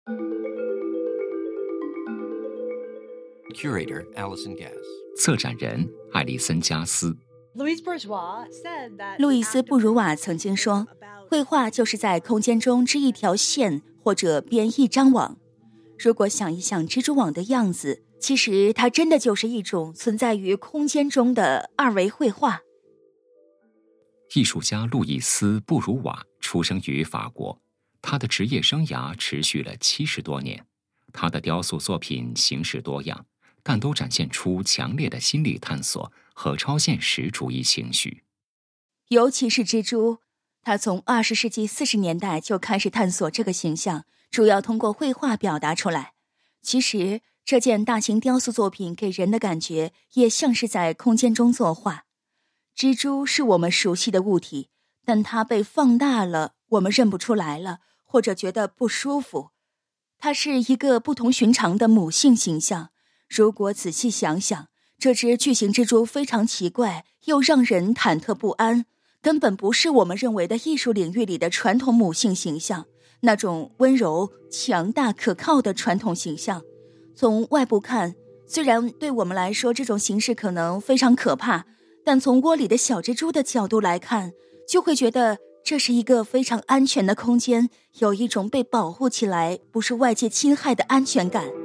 Curator Alison Gass， 策展人艾丽森·加斯。 路易斯·布鲁瓦曾经说，绘画就是在空间中织一条线或者编一张网。如果想一想蜘蛛网的样子，其实它真的就是一种存在于空间中的二维绘画。 艺术家路易斯·布鲁瓦出生于法国，他的职业生涯持续了70多年。他的雕塑作品形式多样，但都展现出强烈的心理探索和超现实主义情绪。 尤其是蜘蛛，他从20世纪40年代就开始探索这个形象，主要通过绘画表达出来。其实这件大型雕塑作品给人的感觉也像是在空间中作画。蜘蛛是我们熟悉的物体，但它被放大了，我们认不出来了，或者觉得不舒服。它是一个不同寻常的母性形象。如果仔细想想，这只巨型蜘蛛非常奇怪，又让人忐忑不安，根本不是我们认为的艺术领域里的传统母性形象，那种温柔、强大、可靠的传统形象。从外部看，虽然对我们来说这种形式可能非常可怕，但从窝里的小蜘蛛的角度来看，就会觉得这是一个非常安全的空间，有一种被保护起来，不受外界侵害的安全感。